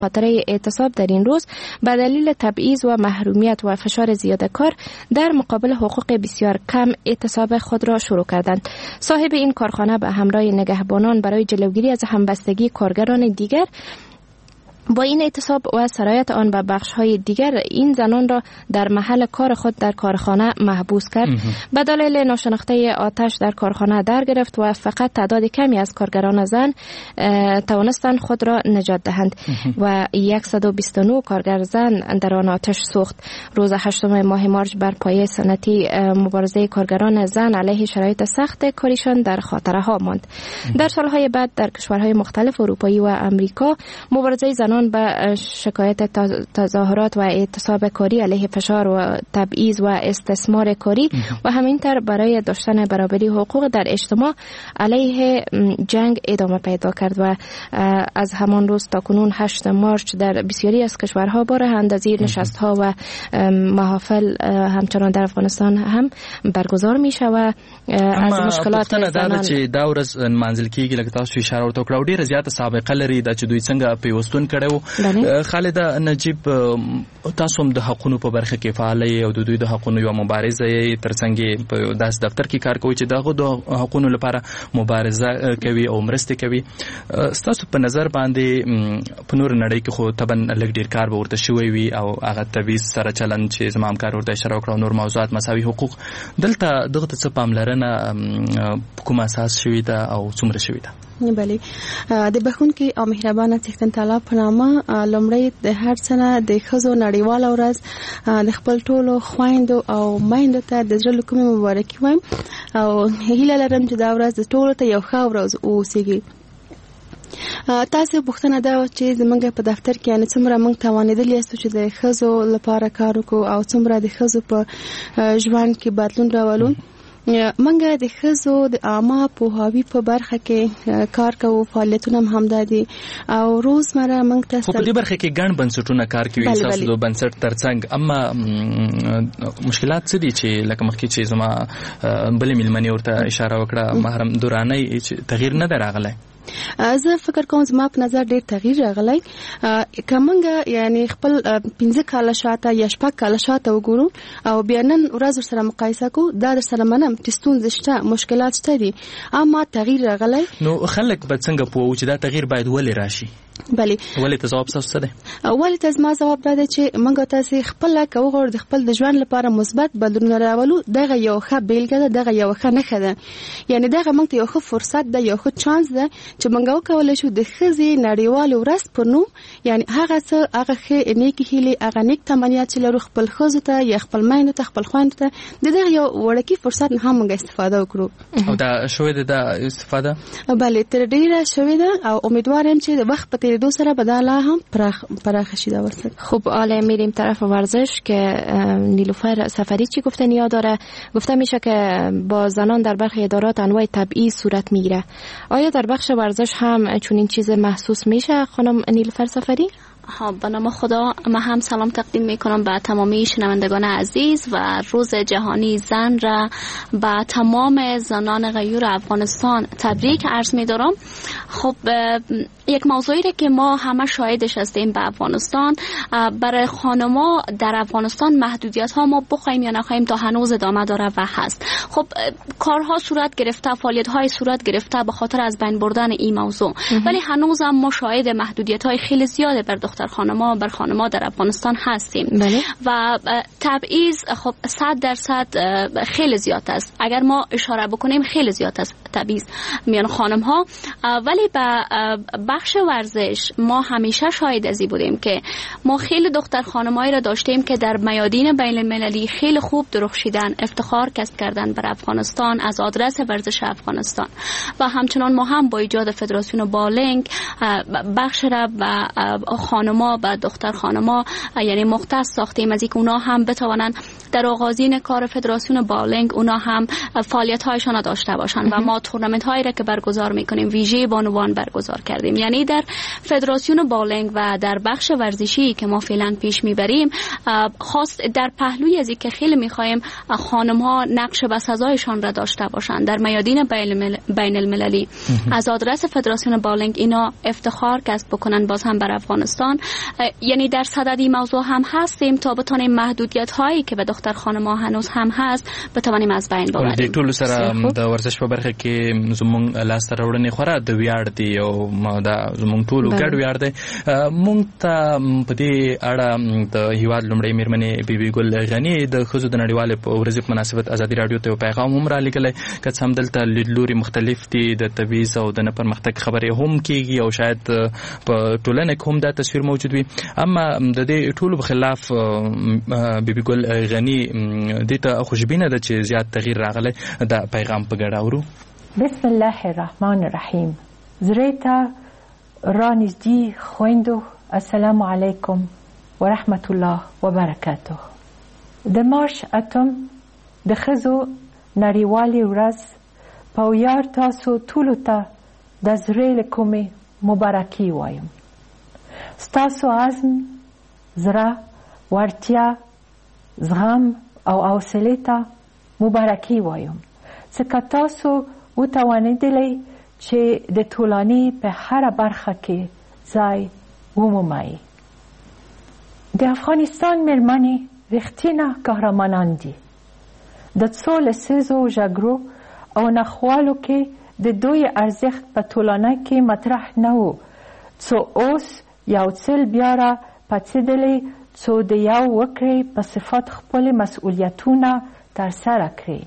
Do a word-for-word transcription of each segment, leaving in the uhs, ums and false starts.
خاطر اعتصاب در این روز به دلیل تبعیض و محرومیت و فشار زیاد کار در مقابل حقوق بسیار کم اعتصاب خود را شروع کردند. صاحب این کارخانه به همراه نگهبانان برای جلوگیری از همبستگی کارگران دیگر با این اعتصاب و سرایت آن به بخش‌های دیگر این زنان را در محل کار خود در کارخانه محبوس کرد. به دلیل ناشناخته آتش در کارخانه در گرفت و فقط تعداد کمی از کارگران زن توانستند خود را نجات دهند و صد و بیست و نه کارگر زن در آن آتش سوخت. روز هشتم ماه مارچ بر پایه سنتی مبارزه کارگران زن علیه شرایط سخت کاریشان در خاطره ها ماند. در سالهای بعد در کشورهای مختلف اروپایی و امریکا مبارزه زنان به شکایت تظاهرات و اعتصاب کاری علیه فشار و تبعیض و استثمار کاری و همینطور برای داشتن برابری حقوق در اجتماع علیه جنگ ادامه پیدا کرد و از همان روز تا کنون هشتم مارچ در بسیاری از کشورها بار اندازی نشست ها و محافل همچنان در افغانستان هم برگزار می شود. از مشکلات زنان چې دا ورځ منځل کیږي لکه تاسو اشاره ورته کړو ډیره زیاته سابقه لري دا چې دوی څنګه پیوستون کړو. خالده نجیب تاسو هم د حقونو په برخه کې فعال یې او د دوی د حقونو یو مبارزه یې ترڅنګ په داس دفتر کې کار کوي چې دغه د حقونو لپاره مبارزه کوي او مرسته کوي. تاسو په نظر باندې په نور نړۍ کې خو طبعا لږ ډیر کار به ورته شوی وي او هغه تبعیض سره چلند چې زمام کار ورته اشاره وکړو نور موضوعات مساوي حقوق دلته دغه څه پاملرنه کوم اساس شوی ده او څومره شوی ده؟ بله د بخونکي او مهربانه څښتن تعالی په نامه لومړی د هر څنه د ښځو نړیواله ورځ د خپل ټولو خویندو او میندو ته د زړه له کومې مبارکي وایم او هیله لرم چې دا ورځ د ټولو ته یو ښه ورځ واوسیږي. تاسو پوښتنه دا چې زمونږ په دفتر کې ان څومره موږ توانیدلی یاستو چې د ښځو لپاره کار وکړو او څومره د ښځو په ژوند کې بدلون راولو. منګه د ښځو د عامه پوهاوي په برخه کې کار کوو، فعالیتونه هم همدا دي او روزمره موږ تاسو په دې برخه کې ګڼ بنسټونه کار کوي تاسو د بنسټ ترڅنګ. اما مشکلات څه دي چې لکه مخکې چې زما بلې ملمنې ورته اشاره وکړه محرم دوراني تغییر نه دراغلی؟ زه فکر کوم زما په نظر ډېر تغییر راغلی. کومنګ یعنی خپل پنځه کاله شاته یا شپږ کاله شاته وګورو او بیا نن ورځ سره مقایسه کو دا در سره منم چې ستونزې شته، مشکلات شته دي، اما تغییر راغلی. نو خلک به څنګه پوه چې دا تغییر باید ولې راشي؟ بله ولې ته جواب څه ده؟ ولې ته زما جواب دا دی چې موږ تاسو خپل کوغور د خپل د ژوند لپاره مثبت بدلون راولو. دغه یو ښه بیلګه ده، دغه یو ښه نښه ده، یعنی دغه موږ ته یو ښه فرصت ده، یو ښه چانس ده چې موږ وکولای شو د ښځې نړیوال ورځ په نوم یعنی هغه څه هغه ښه نیکی هیلې هغه نیک تمنیات چې لرو خپل ښځو ته یا خپل میندو ته خپل خویندو ته د دغه یو وړوکی فرصت نه هم موږ استفاده وکړو. او دا شوې ده د استفاده؟ بله تر ډیره شوې ده او امیدوارم چې د وخت په دو سره بداله هم پراخ پراخ شده باشه. خب حالا میریم طرف ورزش که نیلوفر سفری چی گفتن یاد داره. گفته میشه که با زنان در برخی ادارات انواع تبعیض صورت میگیره. آیا در بخش ورزش هم چون این چیز محسوس میشه خانم نیلوفر سفری؟ ها به نام خدا من هم سلام تقدیم میکنم به تمامی شنوندگان عزیز و روز جهانی زن را به تمام زنان غیور افغانستان تبریک عرض میدارم. خب یک موضوعی که ما همه شاهدش هستیم به افغانستان، برای خانما در افغانستان محدودیت ها ما بخوایم یا نخوایم تا هنوز ادامه داره و هست. خب کارها صورت گرفته، فعالیت های صورت گرفته به خاطر از بین بردن این موضوع، ولی هنوز هم ما شاهد محدودیت های خیلی زیاده بر دختر خانما بر خانما در افغانستان هستیم. بله. و تبعیض خب صد درصد خیلی زیاد است. اگر ما اشاره بکنیم خیلی زیاد است تبعیض میان خانم ها. ولی به بخش ورزش ما همیشه شاهد ازی بودیم که ما خیلی دختر خانمایی را داشتیم که در میادین بین المللی خیلی خوب درخشیدن، افتخار کسب کردن بر افغانستان از آدرس ورزش افغانستان. و همچنان ما هم با ایجاد فدراسیون بالینگ بخش را به خانما و دختر خانما یعنی مختص ساختیم از اینکه اونا هم بتوانند در آغازین کار فدراسیون بالینگ اونا هم فعالیت هایشان داشته باشند و ما تورنمنت هایی را که برگزار میکنیم ویژه بانوان برگزار کردیم. یعنی در فدراسیون بالینگ و در بخش ورزشی که ما فعلا پیش میبریم خاص در پهلوی از که خیلی میخوایم خانم ها نقش بسزایشان را داشته باشند در میادین بین المللی. از آدرس فدراسیون بالینگ اینا افتخار کسب بکنن باز هم بر افغانستان. یعنی در صدد موضوع هم هستیم تا بتونیم محدودیت هایی که به دختر خانم ها هنوز هم هست بتوانیم از بین ببریم. د ټولو سره د ورزش په برخه کې زموږ لاسته راوړنې خورا د ویاړ دي او دا زموږ ټولو ګډ ویاړ دی. موږ ته په دې اړه د هیواد لومړی میرمنې بیبي ګل غنی د ښځو د نړیوالې ورځې په مناسبت ازادي راډیو ته یو پیغام هم رالیږلی که څه هم دلته لیدلوري مختلف دي د تبعیض او د نه پرمختګ خبرې هم کېږي او شاید په ټولنه کې هم دا تصویر موجود وي. اما د دې ټولو په خلاف بیبي ګل غنی دې ته خوشبینه ده چې زیات تغییر راغلی. دا پیغام په ګډه اورو. بسم الله الرحمن الرحیم. زړه ته رانږدې خویندو السلام علیکم و رحمت الله و برکاته. د مارچ اتم د ښځو نړیوالې ورځ په ویاړ تاسو ټولو ته د زړه له کومې مبارکي وایم. ستاسو عزم، زړه، وړتیا، زغم او حوصلې ته مبارکي وایم ځکه تاسو وتوانیدلی چې د ټولنې په هره برخه کې ځای ومومئ. د افغانستان میرمنې رښتینه قهرمانان دي. د څو لسیزو جګړو او ناخوالو کې د دوی ارزښت په ټولنه کې مطرح نه و څو اوس یو ځل بیا را پاڅېدلې څو د یو وکړې په صفت خپل مسئولیتونه ترسره کړي.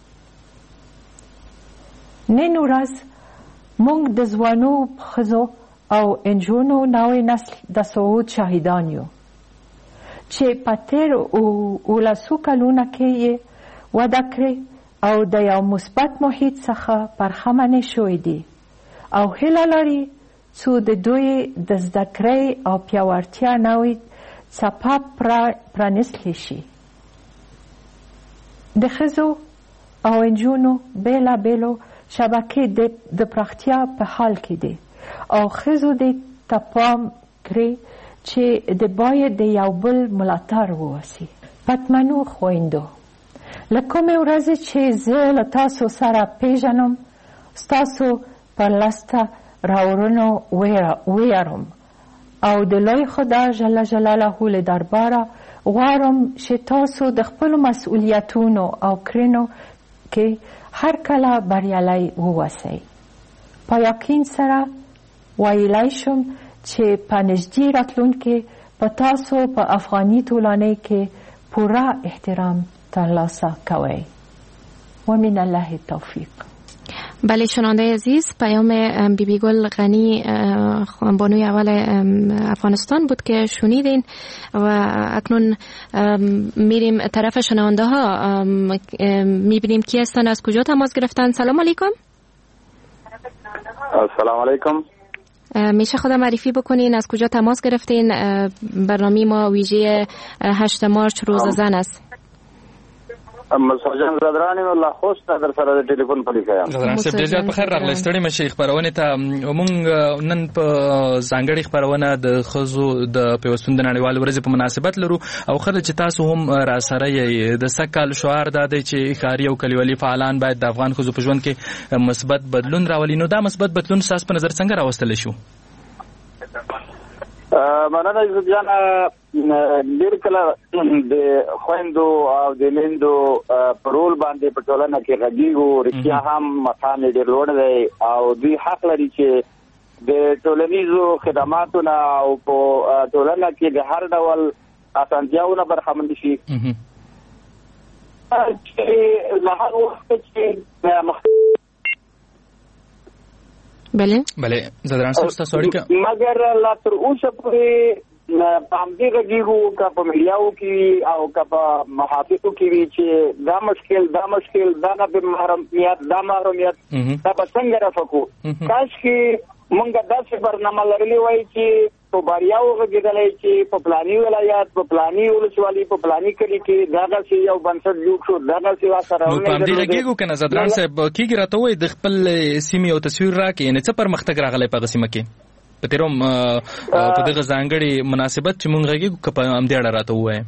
نن ورځ موږ د ځوانو ښځو او نجونو نوی نسل د صعود شاهدان یو چې په تېرو اوولسو کلونو کې یې وده کړې او د یو مثبت محیط څخه برخمنې شوي دي او هیله لري څو د دوی د زده کړې او پیاوړتیا نوې څپه پرانیستلی شي. د ښځو او نجونو بېلابېلو شبکې د پراختیا په حال کې دي او ښځو دې ته پام کړي چې د باید د یو بل ملاتړ ووسي. پتمنو خویندو، له کومې ورځې چې زه له تاسو سره پیژنم ستاسو پر لاسته راوړنو ویاړم او د لوی خدای جل جلاله له درباره غواړم چې تاسو د خپلو مسئولیتونو او کړنو کې هر کله بریالی ووسئ. په یقین سره ویلی شم چې په نږدې راتلونکي په تاسو په افغاني ټولنې کې پوره احترام ترلاسه کوئ. و من الله التوفیق. بله شنونده عزیز، پیام بیبی گل غنی بانوی اول افغانستان بود که شنیدین و اکنون میریم طرف شنونده ها. میبینیم کی هستن، از کجا تماس گرفتن. سلام علیکم. سلام علیکم. میشه خود معرفی بکنین، از کجا تماس گرفتین؟ برنامه ما ویژه هشت مارچ روز زن است. مساجان زدرانی الله خوست در سره د ټلیفون په لیکایم. زدران صاحب ډیر زیات په خیر راغلی. ستړي مشه خبرونه ته موږ نن په ځانګړي خبرونه د خزو د پیوستون د نړیوال ورځې په مناسبت لرو او خره چې تاسو هم را سره یې د سکهال شعار د دې چې ښاري او کلیوالي فعالان باید د افغان خزو په ژوند کې مثبت بدلون راولي. نو دا مثبت بدلون ساس په نظر څنګه راوستل شو؟ مننه جان. ډېر کله د خویندو او د میندو په رول باندې په ټولنه کې غږیږو. رښتیا هم مقام یې ډېر لوړ دی او دوی حق لري چې د ټولنیزو خدماتو نه او په ټولنه کې د هر ډول اسانتیاو نه برخمن شي. چې له هغه وخته چې بله بله زدران صاحب تاسو اړیکه مګر لا تر اوسه پورې په همدې غږیږو که په میډیاو کې او که په محافظو کې وي چې دا مشکل دا مشکل دا نه محرمیت دا محرمیت دا به څنګه رفع کړو. کاش کې مونږ داسې برنامه لرلې وای چې په باریاو غږېدلی چې په پلاني ولایت په پلاني ولسوالي په پلاني کلي کې دغسې یو بنسټ جوړ شو دغسې ورسره نو په همدې غږېږو که نه زدران صاحب کېږي راته ووایي د خپل سیمې یو تصویر راکړي یعنې څه پرمختګ راغلی په هغه سیمه کې په تېرو په دغه ځانګړي مناسبت چې مونږ غږېږو که په همدې اړه راته ووایې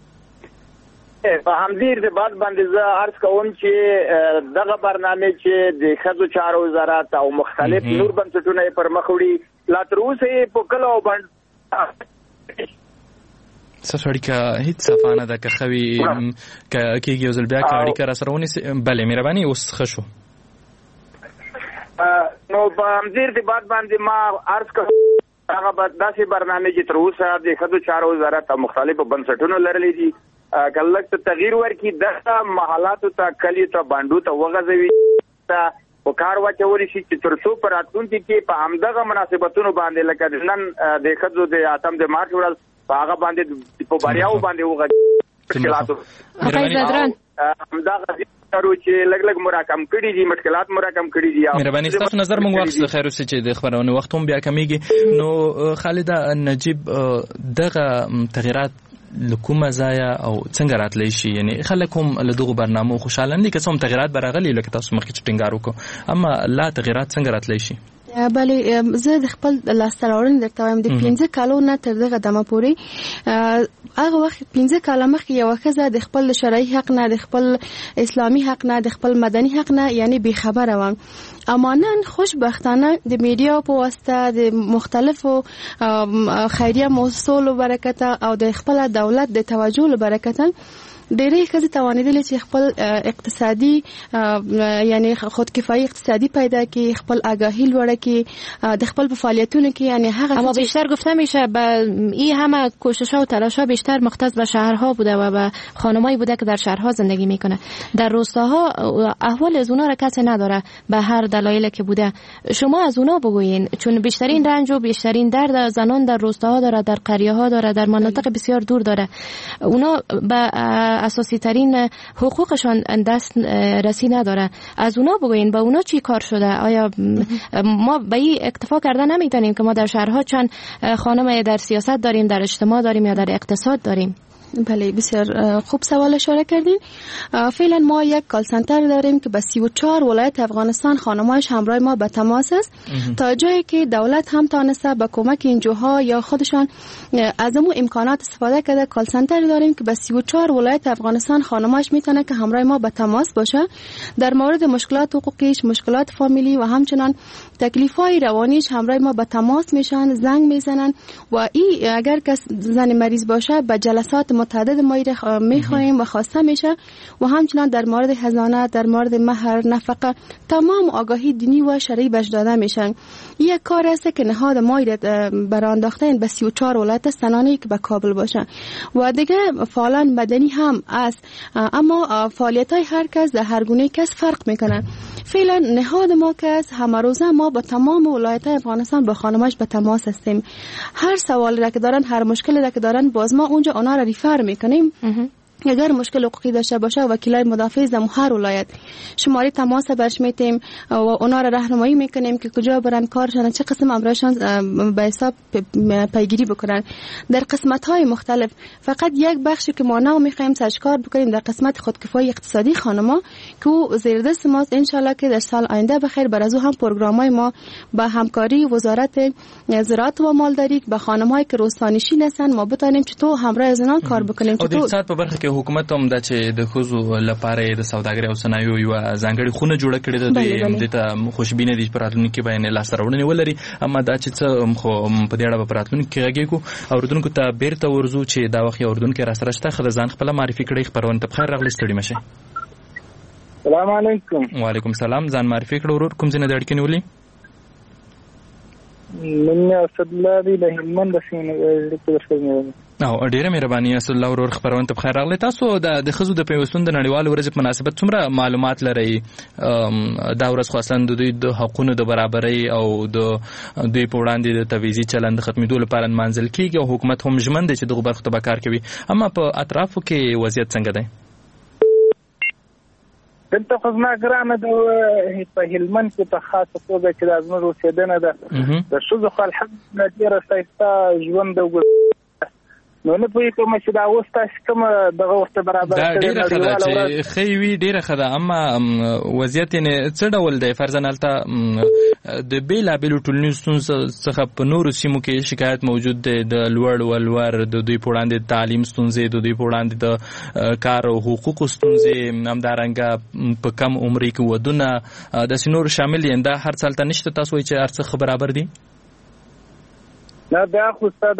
په همدې ارتباط باندې زه عرض کوم چې دغه برنامې چې د ښځو چارو وزارت او مختلف نور بنسټونه یې پر مخ وړي لا تر اوسه یې په کلو باندې ستاسو اړیکه هیڅ صفا نه ده که ښه وي که کېږي یو ځل بیا که اړیکه راسره ونیسي بلې مهرباني اوس ښه شو نو په همدې ارتباط باندې ما عرض کوم هغه داسې برنامې چې تر اوسه د ښځو چارو وزارت او مختلفو بنسټونو لرلې دي کله ته تغییر ورکړي دغه محلاتو ته کلیو ته بانډو ته وغځوي ته په کار واچولی شي چې تر څو په راتلونکي کې په همدغه مناسبتونو باندې لکه نن د ښځو د اتم د مارچ ورځ په هغه باندې په باریاو باندې وغږېږي همدغه څه چې لږ لږ مراکم کړي دي مشکلات مراکم کړي دي مهرباني ستاسو نظر موږ واخیست خیر اوسې چې د خبرونې وخت هم بیا کمیږي نو خالده نجیب دغه تغییرات له کومه ځایه او څنګه راتلی شي یعنی خلک هم له دغو برنامو خوشحاله نه دي که څه هم تغییرات به راغلي لکه تاسو مخکې چې ټینګار وکړو اما لا تغییرات څنګه راتلی شي بله زه د خپل لاسته راوړنې درته وایم د پنځه کالو نه تر دغه دمه پورې هغه وخت پنځه کاله مخکې یوه ښځه د خپل شرعي حق نه د خپل اسلامي حق نه د خپل مدني حق نه یعنی بېخبره وم اما نن خوشبختانه د میډیا په واسطه د مختلفو خیریه مؤسسو له برکته او د خپل دولت د توجه له برکته ډېرې ښځې توانېدلې چې خپل اقتصادي یعنی خودکفایي اقتصادی پیدا کړي خپل آگاهی لوړه کړي د خپل په فعالیتونو کې یعنی هغه اما بیشتر گفته میشه به این همه کوشش‌ها و تلاش‌ها بیشتر مختص به شهرها بوده و به خانمایی بوده که در شهرها زندگی میکنه در روستاها احوال از اونها را کسی نداره به هر دلایلی که بوده شما از اونها بگوین چون بیشترین رنج و بیشترین درد زنان در روستاها داره در قریه‌ها داره در مناطق بسیار دور داره اونا به اساسی ترین حقوقشان دست رسی نداره از اونا بگوین با اونا چی کار شده آیا ما به این اکتفا کرده نمیتونیم که ما در شهرها چند خانم در سیاست داریم در اجتماع داریم یا در اقتصاد داریم بله بسیار خوب سوال اشاره کردین فعلا ما یک کال سنتر داریم که به سی و چهار ولایت افغانستان خانمایش همراه ما به تماس است تا جایی که دولت هم تانسته به کمک این جوها یا خودشان از امو امکانات استفاده کرده کال سنتر داریم که به سی و چهار ولایت افغانستان خانمایش میتونه که همراه ما به تماس باشه در مورد مشکلات حقوقیش مشکلات فامیلی و همچنان تکلیف‌های روانیش همراه ما به تماس میشن زنگ میزنن و ای اگر کس زن مریض باشه به جلسات متعدد ما میخوایم و خواسته میشه و همچنان در مورد حضانت در مورد مهر نفقه تمام آگاهی دینی و شرعی بهش داده میشن یک کار است که نهاد ما برانداختن به سی و چهار ولایت سنانی که به کابل باشه و دیگه فعلا مدنی هم است اما فعالیت های هر کس در هر گونه کس فرق میکنه فعلا نهاد ما که است همه روزه ما با تمام ولایت افغانستان با خانماش به تماس هستیم هر سوال را که دارن هر مشکلی را که دارن باز ما اونجا اونا را ریفر میکنیم اگر مشکل حقوقی داشته باشه وکیلای مدافع در هر ولایت شماره تماس برش میتیم و اونا را راهنمایی میکنیم که کجا برن کارشان چه قسم امرشان به حساب پیگیری بکنن در قسمت های مختلف فقط یک بخشی که ما نو میخوایم سرشکار بکنیم در قسمت خودکفایی اقتصادی خانما که زیر دست ماست ان شاء الله که در سال آینده بخیر بر از هم پروگرامای ما با همکاری وزارت زراعت و مالداری به خانمایی که روستانشین هستن ما بتونیم چطور همراه زنان کار بکنیم چطور حکومت هم دا چې د ښځو لپاره د سوداګرۍ او صنایعو یوه ځانګړې خونه جوړه کړې ده دوی دې ته خوشبینه دي چې په راتلونکي کې به یې لاسته راوړنې ولري اما دا چې څه خو په دې اړه به په راتلونکي کې غږېږو اورېدونکو ته بیرته ورځو چې دا وخت یو اورېدونکی راسره شته ښه د ځان خپله معرفي کړئ خپرونې ته بخیر راغلئ ستړي مه شئ سلام علیکم وعلیکم سلام ځان معرفي کړه ورور کوم ځای نه د اړیکې نیولې من اسدالله دی د هلمند د سیمې او ډیره مهرباني اسدالله ورور خبرونه ته بخیر راغلی تاسو د د ښځو د پیوستون د نړیوالو ورځې په مناسبت څومره معلومات لرئ دا ورځ خو اصلا د دوی د حقونو د برابرۍ او د دوی په وړاندې د تبعیضي چلند د ختمېدو لپاره نمانځل کیږي او حکومت هم ژمن دی چې دغو برخو ته به کار کوي اما په اطرافو کې وضعیت څنګه دی دلته خو زما ګرانه د په هلمند کې په خاصه توګه چې د زموږ اوسېدنه ده د ښځو خو الحمدلله ډېره ښایسته ژوند او نو نه پوهې کوم چې دا اوس تاسو کوم دغه ورته برابر دا ډېره ښه ده چې ښه وي ډېره ښه ده اما وضعیت یې څه ډول دی فرضاً هلته د بېلابېلو ټولنیزو ستونزو څخه په نورو سیمو کې شکایت موجود دی د لوړ ولور د دوی په وړاندې د تعلیم ستونزې د دوی په وړاندې د کار او حقوقو ستونزې همدارنګه په کم عمرۍ کې ودونه داسې نور شامل دي دا هر څه هلته نشته تاسو وایئ چې هر څه برابر دي نه دا خو ساده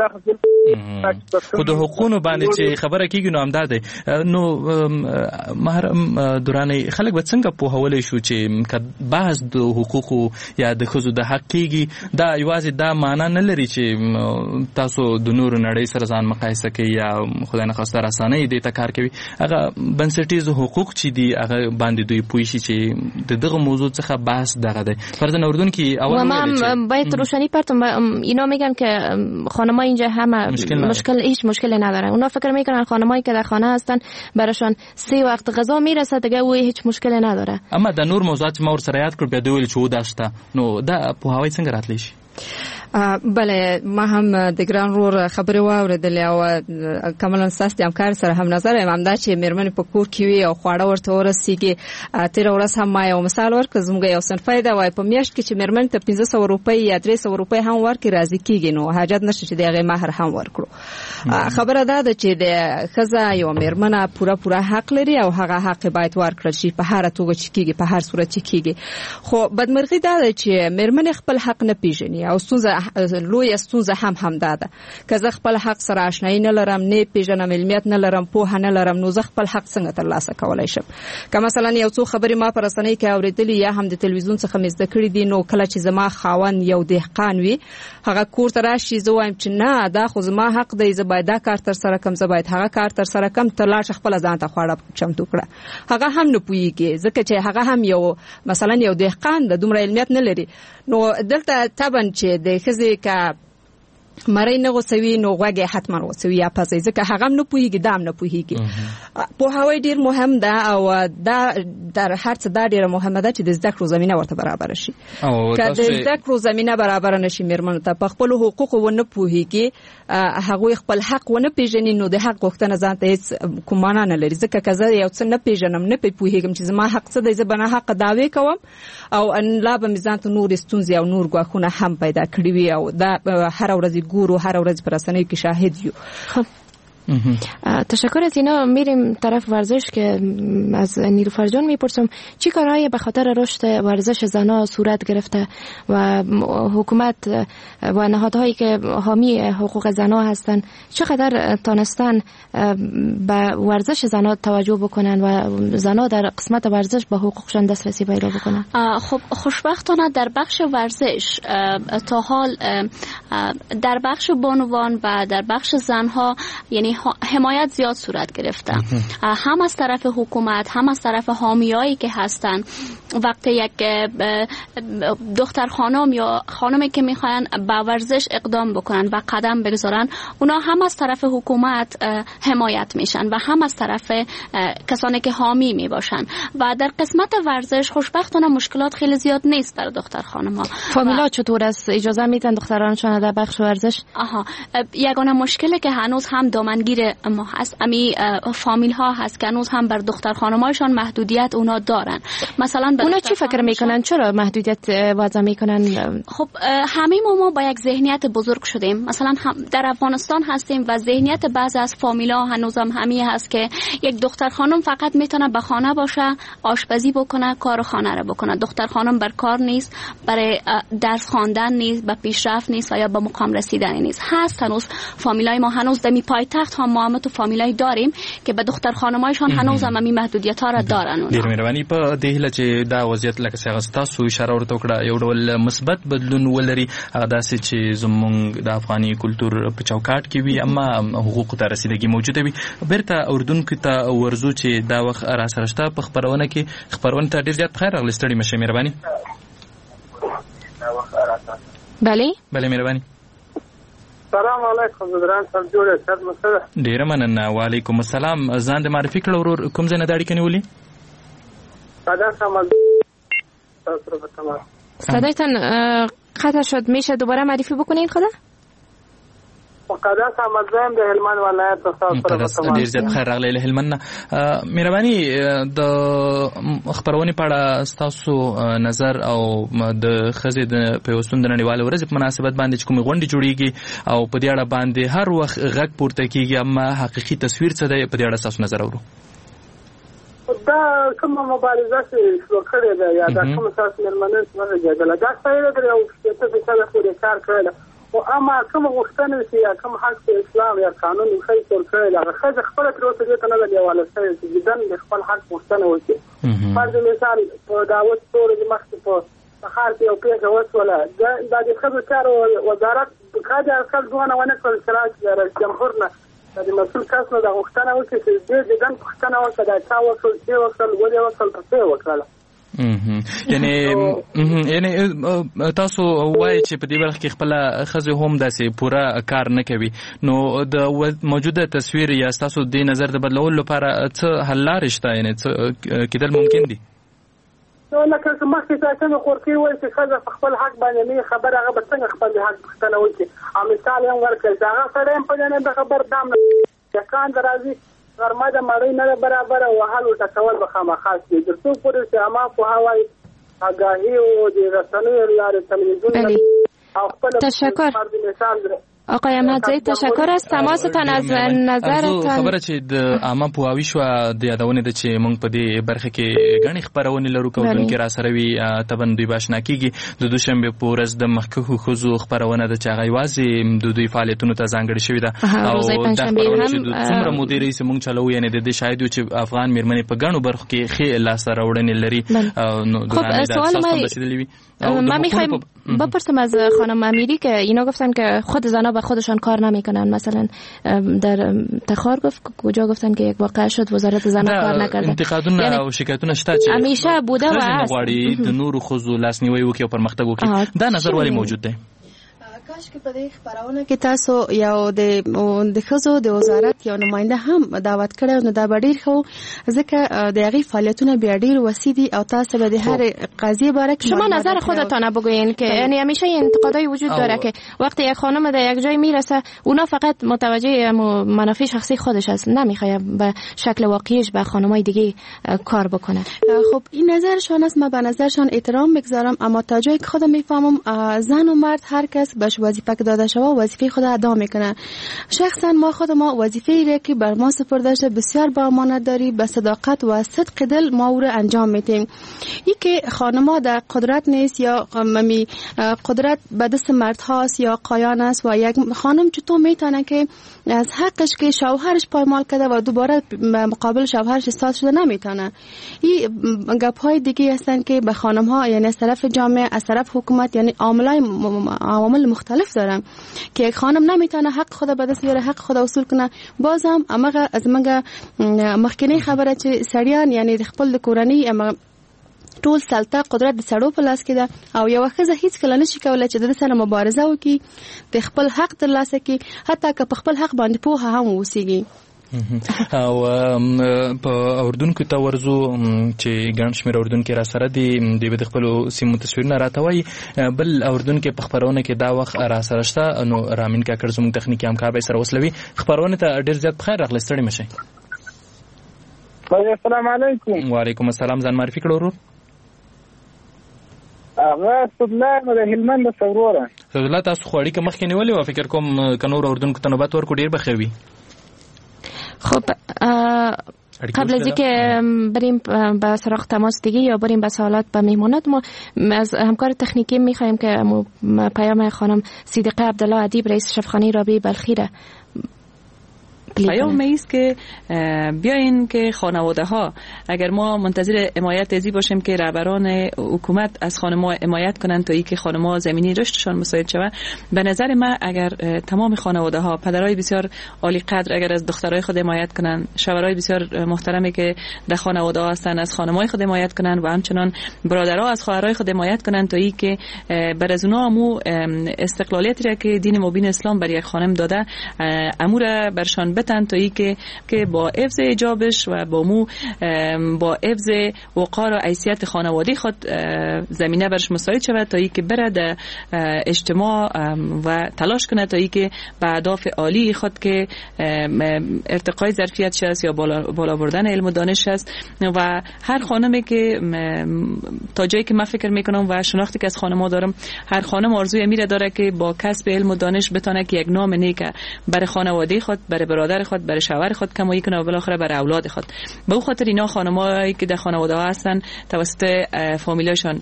خو د حقوقو باندې چې خبره کیږي نو همدا دی نو محرم دوراني خلک به څنګه پوهولی شو چې بحث د حقوقو یا د ښځو د حق کیږي دا یوازې دا معنا نه لري چې تاسو د نورو نړۍ سره ځان مقایسه کوي یا خدای نخواسته رسانۍ دې ته کار کوي هغه بنسټیز حقوق چې دي هغه باندې دوی پوه شي چې د دغه موضوع څخه بحث دغه دی فرضاً اردن کې اول من باید روشنی پرتم اینا میگن که خانم‌ها اینجا همه مشکل, مشکل هیچ مشکلی ندارن. اونا فکر میکنن خانمایی که در خانه هستن براشون سه وقت غذا میرسه دیگه و هیچ مشکلی نداره. اما د نور موضوعات ما ور سره یاد کړ بیا دوی چې و داشته نو دا په هوای څنګه راتلی شي؟ بله ما هم د ګران رور خبرې واورېدلې او کاملا ستاسو د همکار سره هم نظر یم همدا چې مېرمنې په کور کې وي او خواړه ورته ورسیږي. تېره ورځ هم ما یو مثال ورکړ زموږ یو صنفی ده وایي په میاشت کې چې مېرمنې ته پنځه سوه روپۍ یا درې سوه روپۍ هم ورکړي راضي کېږي نو حاجت نشته چې د هغې مهر هم ورکړو. خبره دا ده چې د ښځه یوه مېرمنه پوره پوره حق لري او هغه حق باید ورکړل شي په هره توګه چې کېږي په هر صورت چې کېږي. خو بدمرغي دا ده چې مېرمنې خپل حق نه پېژني او ستونزه لوی ستونزه هم هم ده که زه خپل حق سره آشنایی نه لرم نه پیژنم علمیت نه لرم پوهه نه لرم نو زه خپل حق څنګه ترلاسه کولی شم. که مثلا یو څو خبرې ما په رسنۍ کې اورېدلې یا هم د تلویزیون څخه مې زده کړي دي نو کله چې زما خاوند یو دهقان وي هغه کور ته راشي زه وایم چې نه دا خو زما حق دی زه باید دا کار ترسره کړم زه باید هغه کار ترسره کړم ته لاړ شه خپله ځان ته خواړه چمتو کړه. هغه هم نه پوهېږي ځکه چې هغه هم یو مثلا یو دهقان د دومره علمیت نه لري. نو دلته طبعا چې د ښځې که مړی نه غوڅوي نو غوږ یې حتما غوڅوي یا پزوي ځکه هغه هم نه پوهېږي دا هم نه پوهېږي. پوهاوی ډېر مهم ده او دا در هر څه دا ډېره مهمه ده چې د زده کړو زمینه ورته برابره شي. که د زده کړو زمینه برابره نه شي مېرمنو ته په خپلو حقوقو ونه پوهېږي هغوی خپل حق ونه پېژني نو د حق غوښتنه ځان ته هېڅ کوم معنا نه لري. ځکه که زه یو څه نه پېژنم نه پې پوهېږم چې زما حق څه دی زه به ناحقه دعوې کوم او لا به مې ځان ته نورې ستونزې او نور ګواښونه هم پیدا کړي وي او دا هره ورځ ګورو هر ورځ پر رسنیو کې شاهد یو. تشکر از اینا. میریم طرف ورزش که از نیلوفر جان میپرسم چی کارهایی به خاطر رشد ورزش زنها صورت گرفته و حکومت و نهادهایی که حامی حقوق زنها هستند چقدر تانستن به ورزش زنها توجه بکنن و زنها در قسمت ورزش به حقوقشان دسترسی پیدا بکنن؟ خب خوشبختانه در بخش ورزش تا حال در بخش بانوان و در بخش زنها یعنی حمایت زیاد صورت گرفته هم از طرف حکومت هم از طرف حامیایی که هستن. وقتی یک دختر خانم یا خانمی که میخواین به ورزش اقدام بکنن و قدم بگذارن اونا هم از طرف حکومت حمایت میشن و هم از طرف کسانی که حامی میباشن و در قسمت ورزش خوشبختانه مشکلات خیلی زیاد نیست در دختر خانم ها. فامیلا چطور است؟ اجازه میدن دخترانشان در بخش ورزش؟ آها یگانه مشکلی که هنوز هم دامنگیر ما هست امی فامیل ها هست که هنوز هم بر دختر خانمایشان محدودیت اونا دارن. مثلا اونا چی فکر میکنن چرا محدودیت وضع میکنن؟ خب همه ما با یک ذهنیت بزرگ شدیم. مثلا در افغانستان هستیم و ذهنیت بعضی از فامیلا هنوز هم همین هست که یک دختر خانم فقط میتونه به خانه باشه آشپزی بکنه کار خانه رو بکنه. دختر خانم بر کار نیست برای درس خواندن نیست به پیشرفت نیست و یا به مقام رسیدن نیست. هست هنوز فامیلای ما هنوز دمی پایتخت هم ما هم تو فامیلای داریم که به دختر خانمایشان هنوز هم می محدودیت ها را دارن. ډیر مهرباني په دې هله چې دا وضعیت لکه څنګه تاسو اشاره ورته وکړه یو ډول مثبت بدلون ولري هغه داسې چې زمونږ د افغاني کلتور په چوکاټ کې وي اما حقوق ته رسیدګي موجوده وي. بیرته اردن کې ته ورزو چې دا وخت را سره شته په خبرونه کې خبرونه ته ډیر زیات خیر راغلی. ستړي مشه مهرباني. بله بله مهرباني. سلام علیکم حضرات سم جوړه صد مسره. ډیر مننه. وعلیکم السلام. ځان د معرفي کړه ورور کوم ځای نه داړي کني ولي؟ مقدس هم از تمام. صدایتان قطع شد، میشه دوباره معرفی بکنید خدا؟ مقدس احمد زایم د هلمند ولایت مقدس ډیر زیات خیر راغلی له هلمند نه. مهرباني د خبرونې په اړه تاسو نظر او د ښځې د پیوستون د نړیوالې ورځې په مناسبت باندې چې کومې غونډې جوړیږي او په دې اړه باندې هر وخت غږ پورته کیږي، اما حقیقي تصویر څه دی په دې اړه تاسو نظر اورو؟ دا کومه مبارزه چې شروع کړې ده یا دا کومه تاسو مېرمنې سره جګړه دا څنګه درې او څه څه څه پورې کار کړل او اما کوم غوښتنه چې یا کوم حق اسلام یا قانون یې څور کړل هغه خځه خپل تر اوسه دې ته نه دیواله شوی چې دن خپل حق غوښتنه وکړي. فرض مثال په داوود تور د مخکې په خار کې او پیښه وسوله دا د خځو چارو وزارت کاجه اصل دوه ونه کول چې رئیس جمهور نه د مسؤل کس نه د غوښتنه وکړي چې دې دن غوښتنه وکړي دا چا وکړي چې وکړي ولې وکړي څه وکړي. یعنی یعنی تاسو وایي چې په دې برخه کې خپل ښځې هم داسې پوره کار نه کوي، نو د موجوده تصویر یا تاسو د نظر د بدلولو لپاره څه حل لارې شته، یعنی څه کېدل ممکن دي؟ نو لکه چې مخکې څنګه خورکي وایي چې ښځه په خپل حق باندې نه خبره هغه به څنګه خپل حق پوښتنه وکړي او مثال یې هم ورکړي چې هغه سړی هم په دې نه د خبر دام نه کان درازي غرمه د مړی نه برابر او حل ټکول به خامخا شي تر څو پورې چې اما په هواي آگاهي او د رسنیو لارې تلویزیون او خپل تشکر آقای احمدزی، تشکر از تماستان، از نظرتان. خبره چې د عامه پوهاوی شو د یادونه د چې موږ په دې برخه کې غني خبرونه لرو کوونکې را سره وي تبن دوی باشنا کیږي د دوشنبه په ورځ د مخکخو خزو خبرونه د چاغي وازي د دوی فعالیتونو ته ځانګړي شوی ده او د خبرونه چې څومره مدیري سمون چلو یعنی د دې شاهد چې افغان میرمنې په غنو برخو کې خې لاس راوړنې لري نو د سوال ما من میخوایم بپرسم از خانم امیری که اینا گفتن که خود زنا به خودشان کار نمیکنن، مثلا در تخار گفت کجا گفتن که یک واقعه شد وزارت زنا کار نکرده، انتقادونه او شکایتونه شته چې همیشه بوده و هست د نورو خزو لاسنیوي وکي او پرمختګ وکي، دا نظر ولی موجود دی. کاش کې په دې خبرونه کې تاسو یو د د خزو د وزارت یو نماینده هم دعوت کړو، نو دا ډیر خو ځکه د هغه فعالیتونه بیا ډیر وسیع دي او تاسو به د هر قضیه باره کې شما نظر خودتان بگوین که یعنی همیشه انتقادای وجود داره که وقتی یک خانم در یک جای میرسه اونا فقط متوجه منافع شخصی خودش است، نمیخواد به شکل واقعیش به خانمای دیگه کار بکنه. خب این نظرشان است، من به نظرشان احترام میگذارم، اما تا جایی که خودم میفهمم زن و مرد هر کس بهش وظیفه که داده شده وظیفه خود ادا میکنه. شخصا ما خود ما وظیفه‌ای را که بر ما سپرده شده بسیار با امانت داری، به صداقت و صدق دل ما او را انجام میدیم. این که خانم‌ها در قدرت نیست یا ممی قدرت به دست مرد هاست یا قایان است و یک خانم چطور میتونه که از حقش که شوهرش پایمال کرده و دوباره مقابل شوهرش ایستاد شده نمیتونه. این گپ‌های دیگه هستن که به خانم‌ها یعنی از طرف جامعه، از طرف حکومت، یعنی عاملای عوامل مختلف دارن که یک خانم نمیتونه حق خود به دست بیاره، حق خود وصول کنه. بازم امغه از منګه مخکنی خبره چې سړیان یعنی خپل د کورنۍ اما ټول سلطه قدرت د سړو په لاس کې ده او یو ښځه هیڅ کله نشي کولای چې د سره مبارزه وکړي، د خپل حق ترلاسه کړي، حتی که په خپل حق باندې پوهه هم وسیږي. او په اردن کې تا ورزو چې ګڼ شمېر اردن کې را سره دي د خپل سیمو تصویرونه راټوي، بل اردن کې په خبرونه کې دا وخت را سره شته، نو رامین کاکړ زموږ تخنیکی همکار به سره وسلوي. خبرونه ته ډیر زیات بخیر راغلی، ستړي مشئ. السلام علیکم. وعلیکم السلام. ځان معرفي کړو ورور. هغه صدلا د هلمند سروره. صدلا تاسو خوړی که مخکې نیولې و، فکر کوم کنور اردن کې تنوبت ورکو ډیر بخوي. خب قبل از اینکه بریم به سراغ تماس دیگه یا بریم به سوالات به میمونات، ما از همکار تکنیکی میخوایم که پیام خانم صدیقه عبدالله ادیب رئیس شفاخانه رابعه بلخی را پیام ایست که بیاین که خانواده ها اگر ما منتظر حمایت ازی باشیم که رهبران حکومت از خانم‌ها حمایت کنند تا اینکه خانم‌ها زمینی رشدشان مساعد شود، به نظر من اگر تمام خانواده ها، پدرای بسیار عالی قدر اگر از دخترای خود حمایت کنند، شوهرای بسیار محترمی که در خانواده ها هستند از خانم‌های خود حمایت کنند و همچنان برادرها از خواهرای خود حمایت کنند تا اینکه بر از اونها مو استقلالیتی را که دین مبین اسلام بر یک خانم داده امور برشان بتن تا ای که که با حفظ حجابش و با مو با حفظ وقار و حیثیت خانواده خود زمینه برش مساعد شود تا ای که بره در اجتماع و تلاش کنه تا ای که به اهداف عالی خود که ارتقای ظرفیت است یا بالا, بالا بردن علم و دانش است. و هر خانمی که تا جایی که من فکر میکنم و شناختی که از خانم‌ها دارم، هر خانم آرزوی میره داره که با کسب علم و دانش بتونه که یک نام نیک برای خانواده خود، برای برادر خود، برای شوهر خود کمایی کنه و بالاخره برای اولاد خود. به اون خاطر اینا خانمایی که در خانواده ها هستن توسط فامیلاشون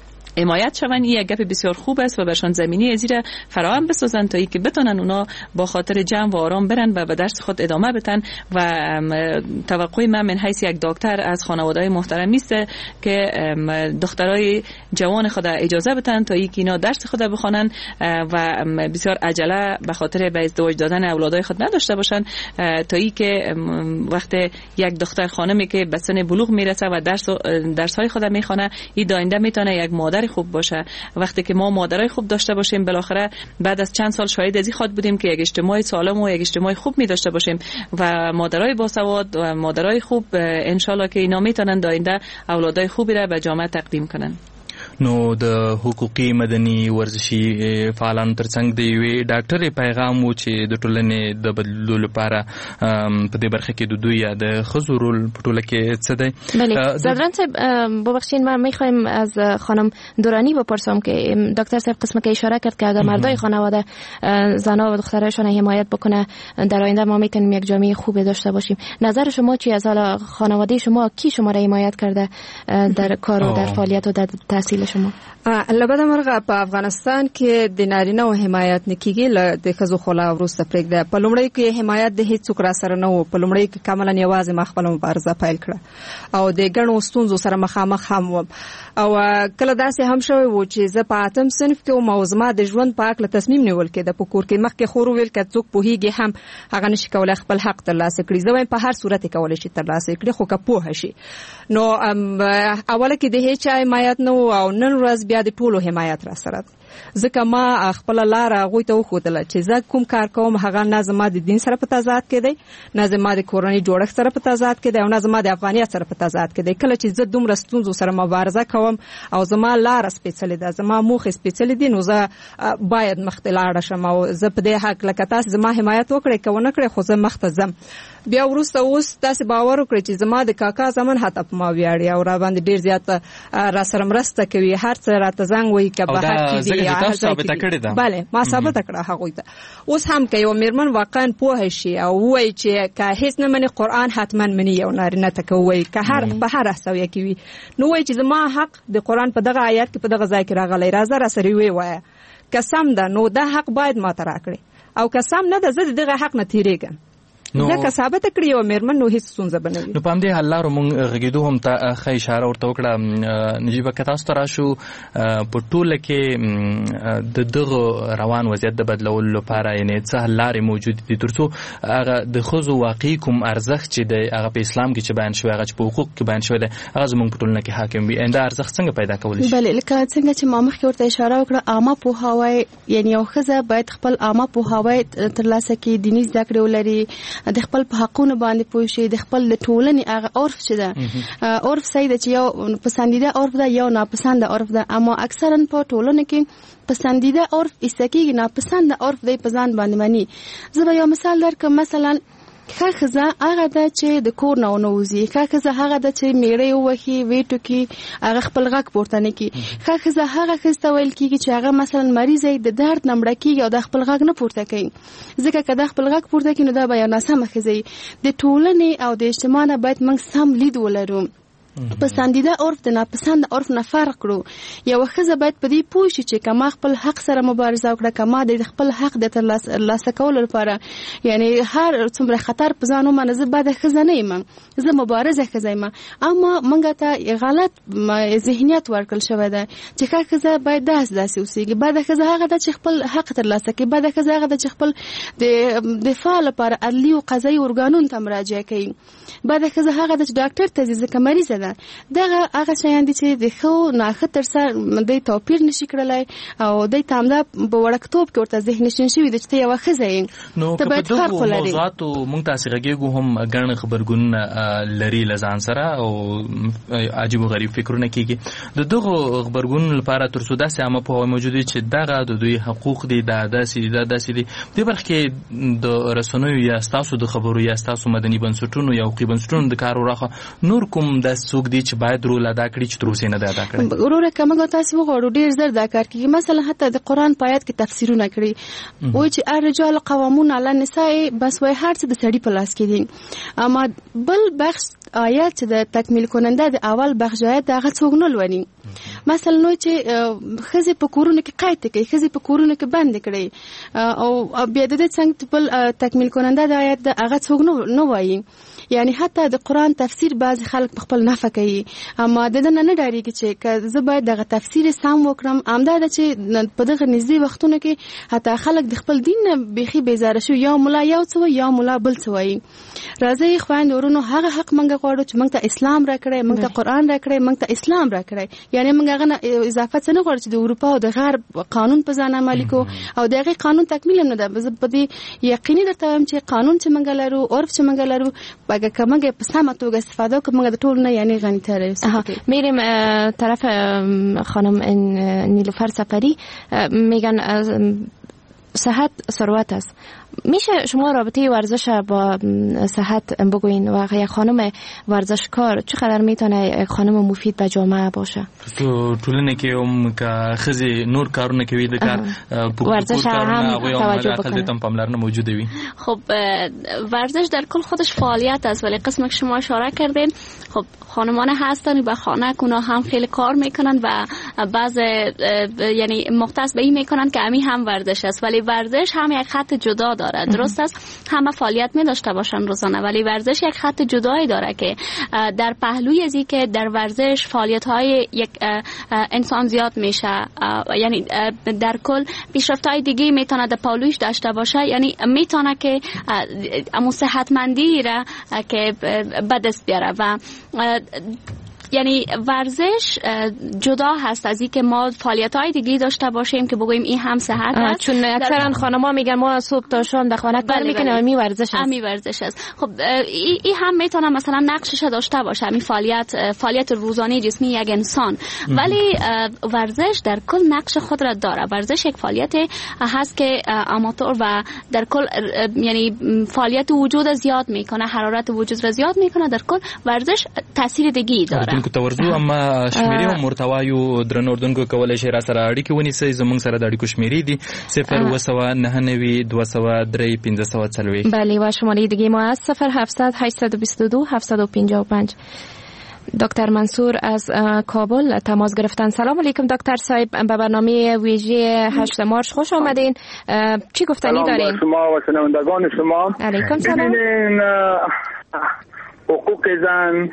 حمایت شون. این یک گپ بسیار خوب است و برشان زمینی زیر فراهم بسازن تا ای که بتونن اونا با خاطر جمع و آرام برن و به درس خود ادامه بدن. و توقع من من حیث یک دکتر از خانواده‌های محترم است که دخترای جوان خود اجازه بدن تا ای که اینا درس خود بخونن و بسیار عجله به خاطر به ازدواج دادن اولادای خود نداشته باشن، تا ای که وقت یک دختر خانمی که به سن بلوغ میرسه و درس درس‌های خود میخونه، این داینده میتونه یک مادر خوب باشه. وقتی که ما مادرای خوب داشته باشیم، بالاخره بعد از چند سال شاهد ازی خود بودیم که یک اجتماع سالم و یک اجتماع خوب می داشته باشیم و مادرای باسواد و مادرای خوب ان شاء الله که اینا میتونن داینده اولادای خوبی را به جامعه تقدیم کنن. نو د حقوقي مدني ورزشي فعالانو ترڅنګ د یوې ډاکټرې پیغام و چې د ټولنې د بدلولو لپاره په دې برخه کې د دوی یا د ښځو رول په ټوله کې څه دی؟ بله زدران صاحب ببخشید ما میخوایم از خانم دورانی بپرسم که دکتر صاحب قسم که اشاره کرد که اگر مردای خانواده زنا و دخترایشان حمایت بکنه در آینده ما میتونیم یک جامعه خوب داشته باشیم. نظر شما چی از حالا خانواده شما کی شما را حمایت کرده در کار و در فعالیت و در تحصیل شما؟ البته مرغه په افغانستان کې د نارینه او حمایت نکېږي ل د ښځو خلا وروسته پرېږده. په لومړی کې حمایت د هیڅوک را سره نه و. په لومړی کې کاملا یوازې ما خپله مبارزه پیل کړه او د ګڼو ستونزو سره مخامخ هم وم او کله داسې هم شوی و چې زه په اتم صنف کې وم او زما د ژوند په هکله تصمیم نیول کېده په کور کې. مخکې خور وویل که څوک پوهېږي هم هغه نشي کولی خپل حق ترلاسه کړي. زه وایم په هر صورت یې کولی شي ترلاسه کړي، خو که پوهه شي. نو اوله کې د هیڅ چا حمایت نه و او نن ورځ بیا د ټولو حمایت را سره ځکه ما خپل لار هغوی ته وښودله چې زه کوم کار کوم هغه نه زما د دین سره په تضاد کې دی، نه زما د کورنۍ جوړښت سره په تضاد کې دی او نه زما د افغانیت سره په تضاد کې دی. کله چې زه دومره ستونزو سره مبارزه کوم او زما لاره سپېڅلې ده، زما موخې سپېڅلې دي، نو زه باید مخته لاړه شم او زه په دې حق لکه تاسو زما حمایت وکړئ که ونه کړئ خو زه مخته ځم. بیا وروسته اوس تاسې باور وکړئ چې زما د کاکا زمن حتی په ما ویاړي او را باندې ډېر زیات را سره مرسته کوي. هر څه راته زنګ وایي که بهر کې دي بله ما ثابته کړه هغوی ته. اوس هم که یو میرمن واقعا پوه شي او ووایي چې که هیڅ نه مني قرآن حتما مني، یو نارینه ته که ووایي که هر په هر احسویه کې وي نو وایي چې زما حق د قرآن په دغه آیات کې په دغه ځای کې راغلی، راځه را سره ویې وایه که سم ده نو دا حق باید ما ته راکړې او که سم نه ده زه د دغه حق نه تېرېږم. ځکه ثابته کړي یو میرمن نو هیڅ ستونزه به نه وي. نو په همدې حل لارو مونږ غږېدو هم ته ښه اشاره ورته وکړه. نجیبه که تاسو ته راشو په ټوله کې د دغه روان وضعیت د بدلولو لپاره یعنې څه حل لارې موجود دي تر څو هغه د ښځو واقعي کوم ارزښت چې دی هغه په اسلام کې چې بیان شوی، هغه چې په حقوق کې بیان شوی دی، هغه زموږ په ټولنه کې حاکم وي. دا ارزښت څنګه پیدا کولی شي؟ بله لکه څنګه چې ما مخکې ورته اشاره وکړه، عامه پوهاوی یعنې یو ښځه باید خپل عامه پوهاوی ترلاسه کړي، دیني زده کړې ولري، د خپل په حقونو باندې پوه شي، د خپل د ټولنې هغه عرف چې ده عرف صحیح ده چې یو پسندیده عرف ده یو ناپسنده عرف ده، اما اکثرا په ټولنه کې پسندیده عرف ایسته کېږي، ناپسنده عرف دی په ځان باندې مني. زه به یو مثال درکړم، مثلا ښه ښځه هغه ده چې د کور نه ونوځي، ښه ښځه هغه ده چې میړه یې ووهي ویې ټوکي هغه خپل غږ پورته نه کړي. ښه ښځه هغه ښځې ته ویل کېږي چې هغه مثلا مریضه یې د درد نه مړه کېږي او د خپل غږ نه پورته کوي، ځکه که د خپل غږ پورته کړي نو دا به یو ناسمه ښځه وي. د ټولنې او د اجتماع نه باید موږ سم لید ولرو، پسندیده عرف د ناپسند عرف نه فرق کړو. یو ښځه باید په دې پوه شي چې که ما خپل حق سره مبارزه وکړه، که ما د خپل حق د ترلاسه کولو لپاره یعنی هر څومره خطر په ځان ومنه، زه بده ښځه نه یم، زه مبارزه ښځه یم. اما موږ ته غلط ذهنیت ورکړل شوی ده چې ښه ښځه باید داسې داسې اوسېږي، بده ښځه هغه ده چې خپل حق ترلاسه کوي، بده ښځه هغه ده چې خپل د دفاع لپاره عدلي او قضایي ارګانونو ته مراجعه کوي، بده ښځه هغه ده چې ډاکټر ته ځي ځکه مریضه ده. دغه هغه شیان دي چې د خو ناخه تر سره د توپیر نشي کړلای او د تامله په وړکتوب کې ورته ذهن نشي شوی د چې یو خزه نو په دغه موضوعاتو موږ تاسو غږیږو هم ګڼ خبرګون لري لزان سره او عجیب و غریب فکرونه کیږي. د دغه خبرګون لپاره تر څو داسې عامه په موجوده چې دغه د دوی حقوق دي د داسې د داسې دي د برخه کې د رسنیو یا تاسو د خبرو یا تاسو مدني بنسټونو یا حقوقي بنسټونو د کار ورخه نور کوم د سوق دي چې باید رول ادا کړي چې تر اوسه نه ادا کړي. وروره کومه تاسو وګورئ ډیر زر دا کار کوي. مثلا حتی د قران په آیات کې تفسیرونه کړي وایي چې الرجال قوامون علی النساء بس وای هر څه د سړي په لاس کې دي. اما بل بخش آیات چې د تکمیل کننده د اول بخش آیات دغه څوک نه لونی. مثلا نو چې خزي په کورونه کې قید کوي خزي په کورونه کې بند کړي او بیا د څنګه بل تکمیل کننده د آیات دغه څوک نه وایي. یعنی حتی د قران تفسیر بعض خلک په خپل نفع کوي اما د نه نه ډاریږي چې زه باید دغه تفسیر سم وکړم. امدا چې په دغه نږدې وختونو کې حتی خلک د خپل دین نه بيخي بیزاره شو یا مولا یو څه یا مولا بل څه وایي. راځي خويند ورونو هغه حق منګه غواړو چې موږ ته اسلام راکړي موږ ته قران راکړي موږ ته اسلام راکړي. یعنی موږ هغه اضافه څه نه غواړو چې د اروپا او د غرب قانون په ځان عملي کو او دغه قانون تکمیل نه ده. په دې یقیني درته وایم چې قانون چې موږ لرو عرف چې موږ لرو اگه کمگه په سمه توګه استفاده وکړو موږ د ټول نه یعنی غنی تر میریم طرف خانم نیلوفر سفری میگن صحت ثروت است. میشه شما رابطه ورزش با صحت بگوین و یک خانم ورزشکار چقدر میتونه یک خانم مفید به جامعه باشه؟ تو طولنه که هم که خزی نور کارونه کوي د کار ورزش هم توجه بکنه تم پاملرنه موجوده وي. خب ورزش در کل خودش فعالیت است ولی قسم که شما اشاره کردین خب خانمان هستن و خانه اونا هم خیلی کار میکنن و بعض یعنی مختص به این میکنن که امی هم ورزش است ولی ورزش هم یک خط جدا داره. درست است همه فعالیت می داشته باشن روزانه ولی ورزش یک خط جدایی داره که در پهلوی ازی که در ورزش فعالیت های یک انسان زیاد میشه یعنی در کل پیشرفت های دیگه میتونه در پهلویش داشته باشه یعنی میتونه که امو صحتمندی را که به دست بیاره و یعنی ورزش جدا هست از اینکه ما فعالیت‌های دیگه داشته باشیم که بگوییم این هم صحت است. چون اکثرا خانم‌ها میگن ما صبح تا شام در خانه کار میکنیم امی ورزش است. امی ورزش است. خب این ای هم میتونه مثلا نقشش داشته باشه امی فعالیت فعالیت روزانه جسمی یک انسان ولی ورزش در کل نقش خود را داره. ورزش یک فعالیت هست که آماتور و در کل یعنی فعالیت وجود زیاد میکنه حرارت وجود را زیاد میکنه. در کل ورزش تاثیر دیگه داره. کو تورزو اما شمیري او مرتوایو درنوردونکو کولای شي را سره اړیکې ونیسي زمونږ سره د اړیکو شمیرې دي صفر و سوا نه نوي دوه سوا درې پنځه سوا څلوي. بله و شماره دیگه ما از صفر هفتصد هشتصد و بیست و دو هفتصد و پنجاه و پنج. دکتر منصور از کابل تماس گرفتن. سلام علیکم دکتر صاحب به برنامه ویژه هشت مارچ خوش آمدین. چی گفتنی دارین؟ شما و شنوندگان شما. علیکم سلام. حقوق زن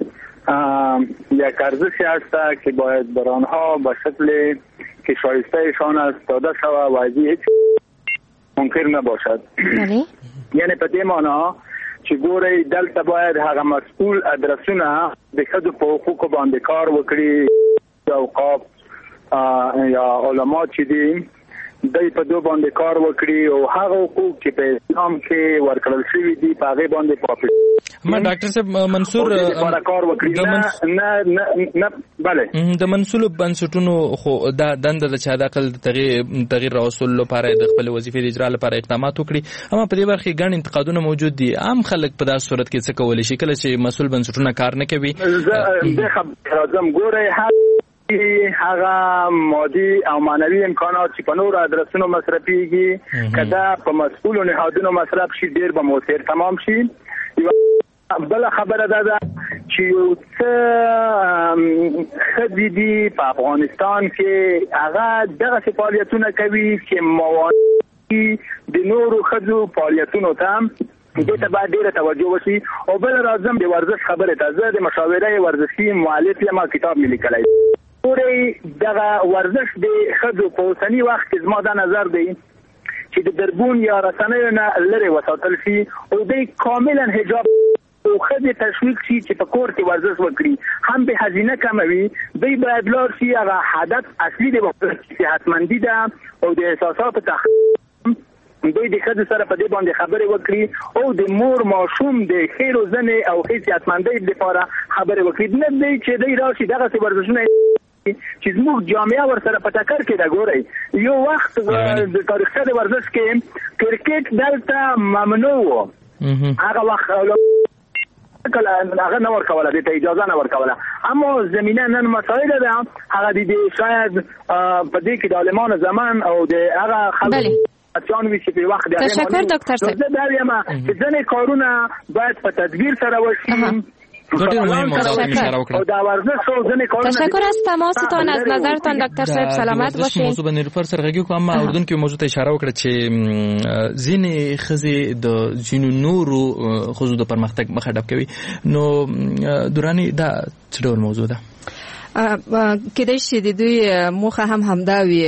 یک ارزشی است که باید بر آنها به شکل که شایستهشان است داده شود و از هیچ منکر نباشد. یعنی په دې معنا چې ګورئ دلته باید هغه مسئول ادرسونه د ښځو په حقوقو باندې کار وکړي اوقاف یا علما چې دي دای په دوه باندې کار وکړي او هغه حقوق چې په اسلام کې ورکړل شوی دي په هغه باندې پاپل. ما ډاکټر صاحب منصور د کار وکړي نه نه نه bale د منسولو بنسټونو خو دا دند د چا د عقل تغیر تغیر راوصل لپاره د خپل وظیفې د اجرا لپاره اقدامات وکړي اما په دې برخه کې ګڼ انتقادونه موجود دي. عام خلک په داسې صورت کې څه کولای شي کله چې مسول بنسټونه کار نه کوي؟ زه خبر راځم ګورئ هغه مادي او معنوي امکانات چې په نور ادرسونو مصرفيږي کدا په مسؤلو نهادونو مصرف شي ډیر به موثر تمام شي. بل خبره ده چې یو څه خديدي په افغانستان کې هغه دغه فعالیتونه کوي چې موانع د نورو خدو فعالیتونو ته دې ته باید ډیره توجه وشي. او بل راځم د ورزش خبره ته زه د مشاوره ورزشي مؤلف یم کتاب ملي کړی پورې دغه ورزش د خدو په اوسنی وخت کې زما د نظر دی چې د دربون یا رسنیو نه لري وساتل شي او د کاملا حجاب او خدي تشویق شي چې په کور کې ورزش وکړي هم به هزینه کموي دوی باید لار شي هغه هدف اصلي دی چې صحتمندي ده او د احساساتو تخ دوی د خدي سره په دې باندې خبرې وکړي او د مور ماشوم د خیر او زنې او صحتمندۍ لپاره خبرې وکړي نه دی چې دوی راشي دغه څه ورزشونه چې زموږ جامعه ورسره په ټکر کې دا ګوري یو وخت د تاریخ د ورزش کې کرکټ دلته ممنوع و هغه وخت کله هغه نه ورکوله د اجازه نه ورکوله اما زمینه نن مسائل ده هغه د شاید په دې کې د عالمان زمان او د هغه خلک اتیانوي چې په وخت تشکر دکتر صاحب زه دا یم چې ځنې کارونه باید په تدبیر سره وشي ډېر مهم موضوع اشاره وکړه. تشکر از تماستان از نظرتان دکتر صاحب سلامت باشین. موضوع باندې رفر سره غږی کوم اردن کې موضوع ته اشاره وکړه چې ځینې خزي د ځینو نورو خزو د پرمختګ مخه ډب کوي نو دوراني دا څه ډول موضوع ده؟ کېدای شي د دوی موخه هم همدا وي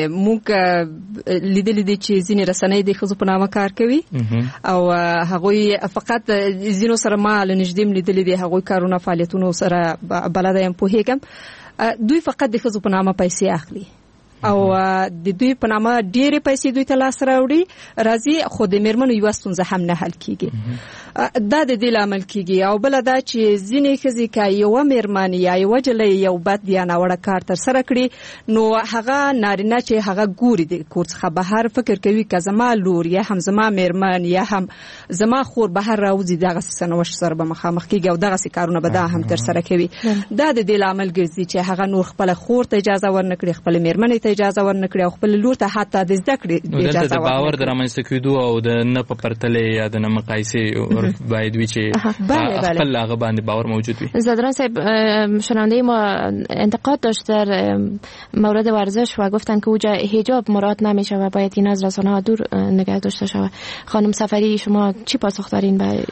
موږ لیدلې دي چې ځینې رسنۍ د ښځو په نامه کار کوي او هغوی فقط ځینو سره ما له نږدې لیدلې دي هغوی کارونه فعالیتونو سره بلده یم پوهېږم دوی فقط د ښځو په نامه پیسې اخلي او د دوی په نامه ډېرې پیسې دوی ته لاس راوړي راځي خو د میرمنو یوه ستونزه هم نه حل کیږي دا د دې لامل کیږي او بل دا چې ځینې ښځې که یوه میرمن یا یوه جلۍ یو بد یا ناوړه کار ترسره کړي نو هغه نارینه چې هغه ګوري د کور څخه بهر فکر کوي که زما لور یا هم زما میرمن یا هم زما خور بهر راوځي دغسې سرنوشت سره به مخامخ کیږي او دغسې کارونه به دا هم ترسره کوي دا د دې لامل ګرځي چې هغه نور خپله خور ته اجازه ورنکړي خپلې میرمنې ته اجازه ورنکړي او خپل لور ته حتی د زده کړې اجازه ورنکړي. د باور د رامنځته کېدو او د نه په پرتلې یا د نه مقایسې باید وي چې خپل هغه باندې باور موجود وي. زدران صاحب شنونده ما انتقاد داشت در مورد ورزش و گفتن که اوجا حجاب مراد نمیشه و باید این از رسانه ها دور نگه داشته شود. خانم سفری شما چی پاسخ دارین به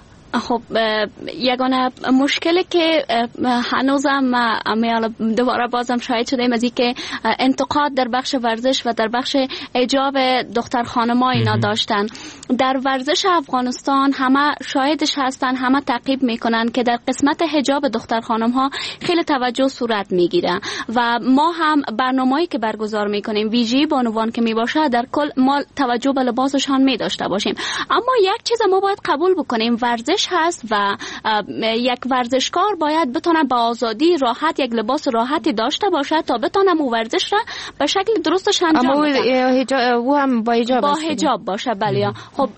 خب یگانه مشکلی که هنوزم دوباره بازم شاهد شدیم از اینکه انتقاد در بخش ورزش و در بخش حجاب دختر خانم‌ها اینا داشتن. در ورزش افغانستان همه شاهدش هستن، همه تعقیب میکنن که در قسمت حجاب دختر خانم‌ها خیلی توجه صورت میگیره و ما هم برنامه‌ای که برگزار میکنیم ویژی بانوان که میباشه در کل ما توجه به لباسشان میداشته باشیم. اما یک چیز ما باید قبول بکنیم ورزش هست و یک ورزشکار باید بتونه با آزادی راحت یک لباس راحتی داشته باشه تا بتونه مو ورزش را به شکل درستش انجام بده. اما هم با حجاب با حجاب باشه بله. خب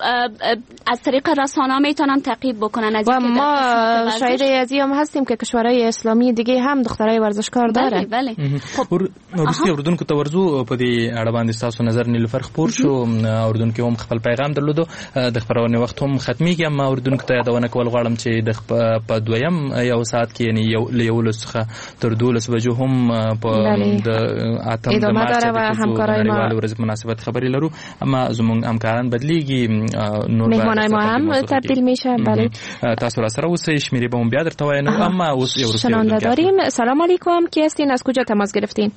از طریق رسانه‌ها میتونن تعقیب بکنن از اینکه ما شاهد ازی هم هستیم که کشورهای اسلامی دیگه هم دخترای ورزشکار داره. بله بله. خب ورستی اردن کو تورزو په دې اړه باندې تاسو نظر نیل فرق خبر شو اردن کې هم خپل پیغام درلودو د خبرونه وخت هم ختميږي اما اردن کو ته یادونه کول غواړم چې د په دویم یو ساعت کې یعنی یو یو لسخه تر دولس بجو هم په د اتم د مارچ د همکارۍ ورځ مناسبت خبرې لرو اما زموږ همکاران بدلیږي نور مهمانای ما هم تبدیل میشه. بله تاسو را سره اوسئ شمیرې به هم بیا درته وایم اما اوس یو شنونده داریم. سلام علیکم کی هستین از کجا تماس گرفتین؟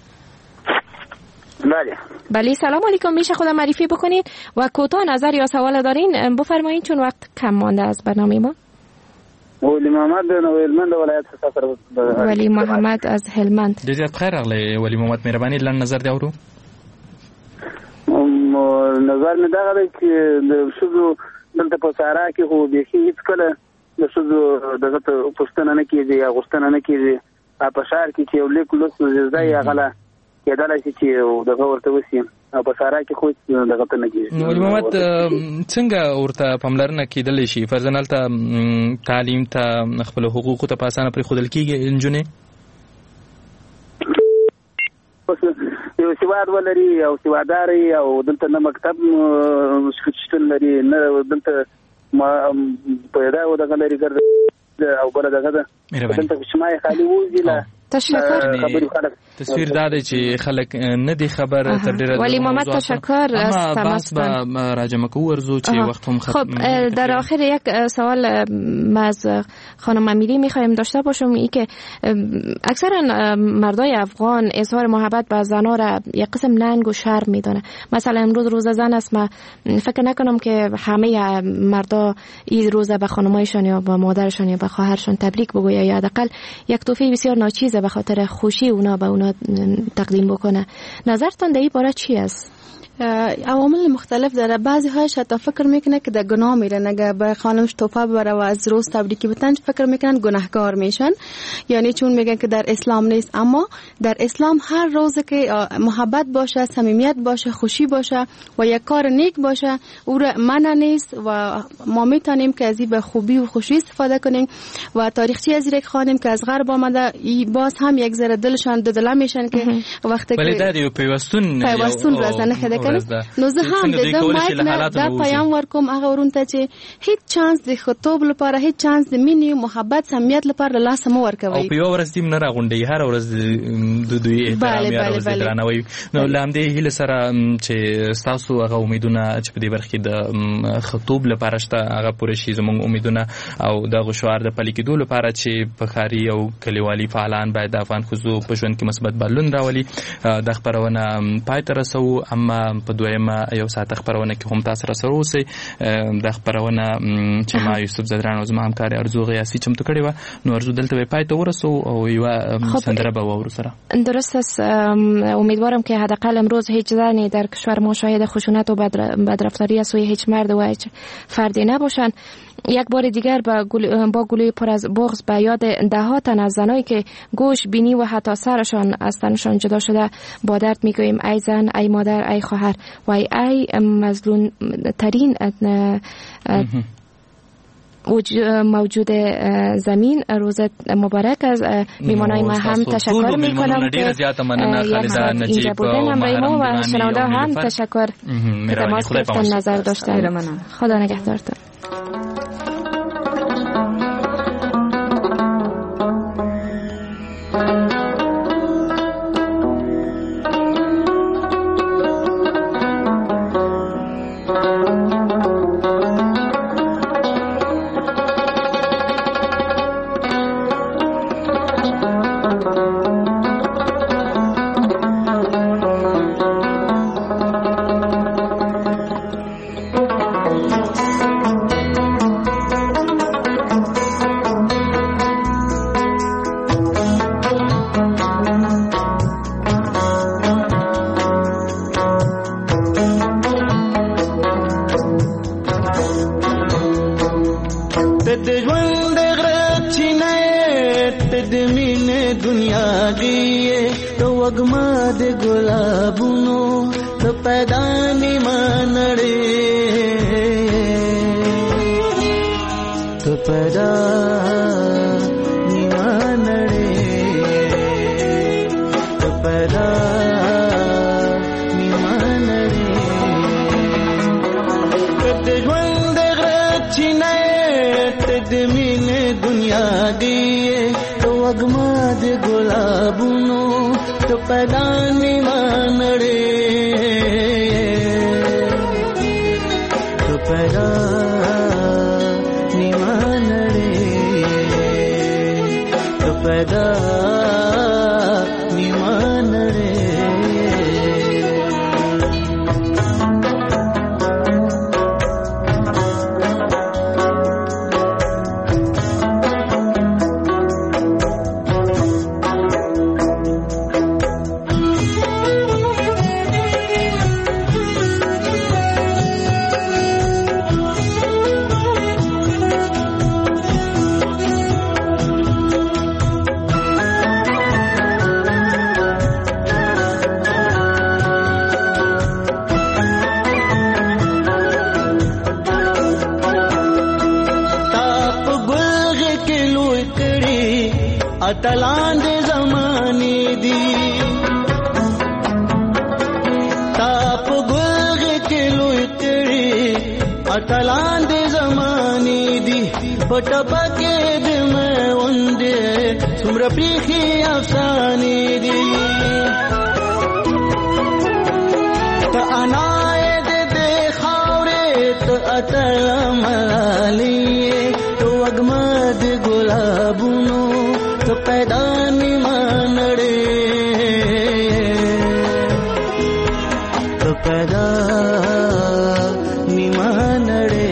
بله بله سلام علیکم میشه خودم معرفی بکنید و کوتاه نظر یا سوال دارین بفرمایید چون وقت کم مانده از برنامه ما. ولی محمد د هلمند ولایت څخه ولی محمد از هلمند. ډیر زیات خیر راغلی ولی محمد مهرباني لن نظر دی اورو. نظر مې دا غواړي چې د شذو دلته په سارا کې خو به هیڅ کله د شذو دغه پښتنه نه کیږي یا غوښتنه نه کیږي په شهر کې چې یو لیک لوس زړه یا غلا کېدل شي چې دغه ورته وسی په سارا کې خو دغه ته نه کیږي. ولی محمد څنګه ورته پاملرنه کېدل شي فرزنال ته تعلیم ته خپل حقوق ته پاسانه پر خودل کیږي انجونې یو سواد ولري او سواداري او دلته نه مکتب شتون لري نه دلته ما پیدا و دغه لري ګرځي او بل دغه دلته شمای خالي وځي لا تشکر. تصویر داده چې خلک نه دی خبر تر ډیره. ولی محمد تشکر از تماس به راجمه کو ورزو چې وقت هم ختم. خب در آخر یک سوال ما از خانم امیری میخوایم داشته باشم، ای که اکثرا مردای افغان اظهار محبت به زنا را یک قسم ننگ و شرم میدونه. مثلا امروز روز زن است، ما فکر نکنم که همه مردا این روز به خانمایشان یا به مادرشان یا به خواهرشان تبریک بگوید یا حداقل یک تحفه بسیار ناچیزه به خاطر خوشی اونا به اونا تقدیم بکنه. نظرتان در این باره چی است؟ عوامل مختلف داره. بعضی هایش حتی فکر میکنه که در گناه میرن، اگه به خانمش توفه ببره و از روز تبریکی بتن فکر میکنن گناهکار میشن، یعنی چون میگن که در اسلام نیست. اما در اسلام هر روز که محبت باشه، صمیمیت باشه، خوشی باشه و یک کار نیک باشه او را منع نیست و ما میتونیم که از این به خوبی و خوشی استفاده کنیم. و تاریخچه از یک خانم که از غرب آمده باز هم یک ذره دلشان ددلا میشن که وقتی که ولی پیوستون پیوستون رسانه خده نو زه هم د دې دا پیام ورکوم هغه ورونته چې هیڅ چانس د خطوب لپاره، هیڅ چانس د مینې محبت صمیمیت لپاره لاس مو ورکوي. او په یو ورځ دې نه راغونډي، هر ورځ د دوی احترام یا ورځ درناوي. نو لاندې هله سره چې تاسو هغه امیدونه چې په دې برخه د خطوب لپاره شته هغه پوره شي زموږ امیدونه او د غشوار د پلي کېدو لپاره چې په خاري او کلیوالي فعالان باید د افغان ښځو په ژوند کې مثبت بدلون راولي. د خبرونه پای ته رسو. اما په دویمه یو ساعت خبرونه کې هم تاسو سره اوسئ. د خبرونه چې ما یوسف زدران او زما همکار ارزو غیاسی چمتو کړی و، نو ارزو دلته پای ته ورسو او یو سندره به وورو سره. درست است. امیدوارم که حداقل امروز هیچ زنی در کشور ما شاهد خشونت و بدرفتاری از سوی هیچ مرد و هیچ فردی نباشند. یک بار دیگر با گل... با گلوی پر از بغض به یاد ده ها تن از زنایی که گوش، بینی و حتی سرشان از تنشان جدا شده با درد میگوییم ای زن، ای مادر، ای خواهر و ای, ای مظلوم ترین موجود زمین. روز مبارک از میمانای ما هم تشکر میکنم که اینجا بودن همراه ما و شنونده هم تشکر که تماس گرفتن، نظر داشتن. خدا نگهدارتون. اتلان دے زمانے دی تاپ گلغ کے لوئی تیری اتلان دے زمانے دی پٹپا کے دے میں اندے څومره پیخي افسانې دي ته انای دې دې خاورې ته اتل ملالي ته وږمه د ګلابونو ته پیدا نیمه نړۍ ته پیدا نیمه نړۍ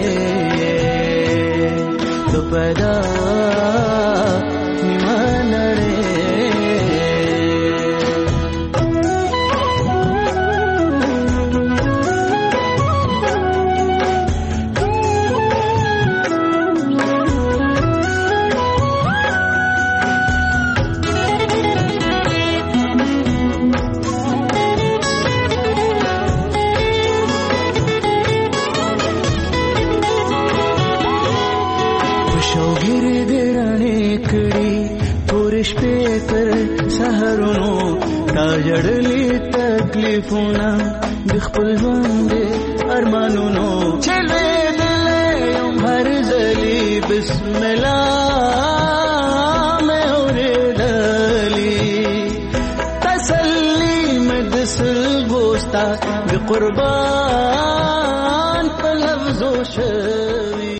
ته پیدا جړلې تکلیفونه د خپل ژوند ارمانونو چلې دلې یم هر ځلې بسم الله مې اورېدلې تسلي مې د سلګو ستا د قربان په لفظو شه